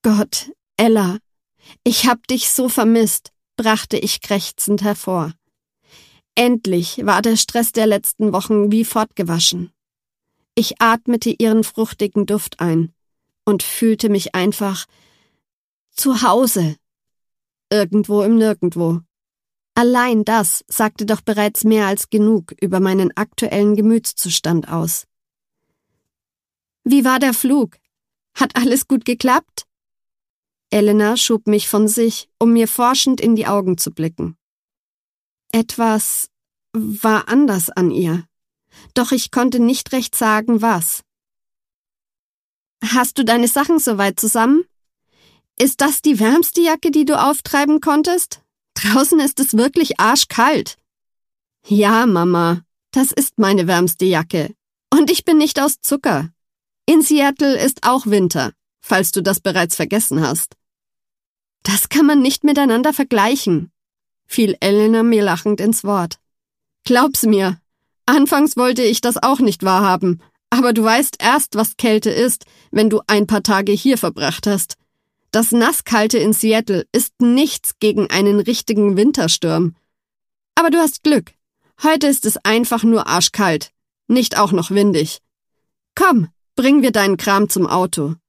Gott, Ella, ich hab dich so vermisst, brachte ich krächzend hervor. Endlich war der Stress der letzten Wochen wie fortgewaschen. Ich atmete ihren fruchtigen Duft ein und fühlte mich einfach zu Hause. Irgendwo im Nirgendwo. Allein das sagte doch bereits mehr als genug über meinen aktuellen Gemütszustand aus. Wie war der Flug? Hat alles gut geklappt? Elena schob mich von sich, um mir forschend in die Augen zu blicken. Etwas war anders an ihr, doch ich konnte nicht recht sagen, was. Hast du deine Sachen soweit zusammen? Ist das die wärmste Jacke, die du auftreiben konntest? Draußen ist es wirklich arschkalt. Ja, Mama, das ist meine wärmste Jacke. Und ich bin nicht aus Zucker. In Seattle ist auch Winter, falls du das bereits vergessen hast. Das kann man nicht miteinander vergleichen, fiel Elena mir lachend ins Wort. Glaub's mir, anfangs wollte ich das auch nicht wahrhaben, aber du weißt erst, was Kälte ist, wenn du ein paar Tage hier verbracht hast. Das Nasskalte in Seattle ist nichts gegen einen richtigen Wintersturm. Aber du hast Glück. Heute ist es einfach nur arschkalt, nicht auch noch windig. Komm, bring wir deinen Kram zum Auto.